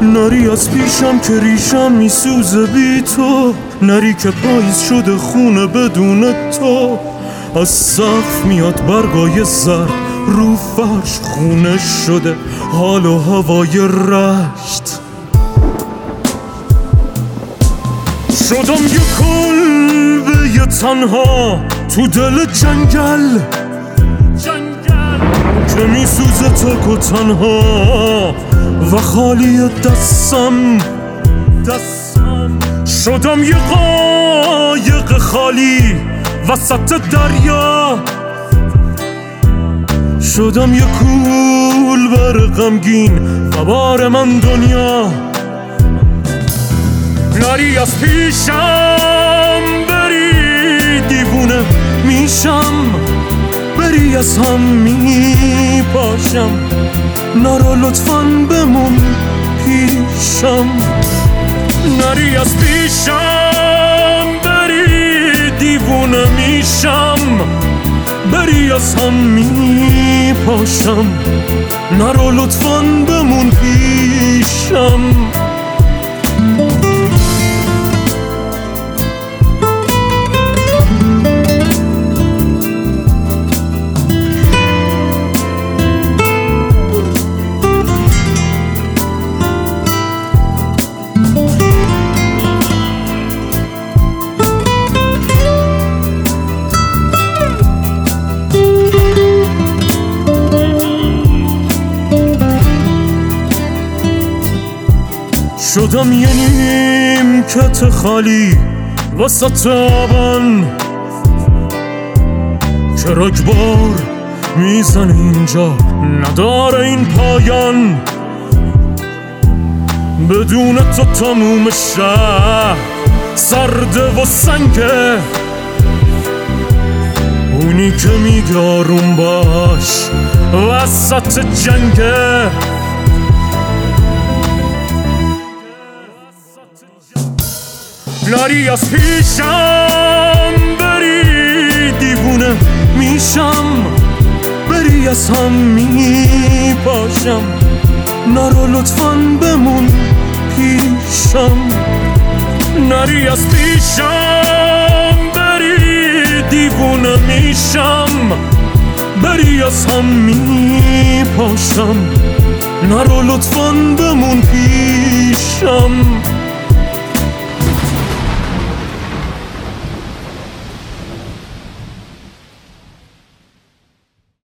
نری از پیشم که ریشم میسوزه بی تو، نری که پاییز شده خونه بدون تو. از سقف میاد برگای زرد، رو فرش خونه شده حال و هوای رشت. شدم یه کلبه تنها تو دل جنگل که میسوزه تک و تنها و خالی دستم. شدم یه قایق خالی وسط دریا، شدم یه کولبر غمگین و بار من دنیا. نری از پیشم بری دیوونه میشم، بری از هم میپاشم، نرو لطفاً بمون پیشم. نری از پیشم بری دیوونه میشم، بری از هم میپاشم، نرو لطفاً بمون پیشم. شدم یه نیمکت خالی وسط آبان که رگبار میزنه اینجا نداره این پایان. بدون تو تموم شهر سرده و سنگه، اونی که میگه آروم باش وسط جنگه. نری از پیشم بری دیوونه میشم، بری از هم میپاشم، نرو لطفاً بمون پیشم. نری از پیشم بری دیوونه میشم، بری از هم میپاشم، نرو لطفاً بمون پیشم.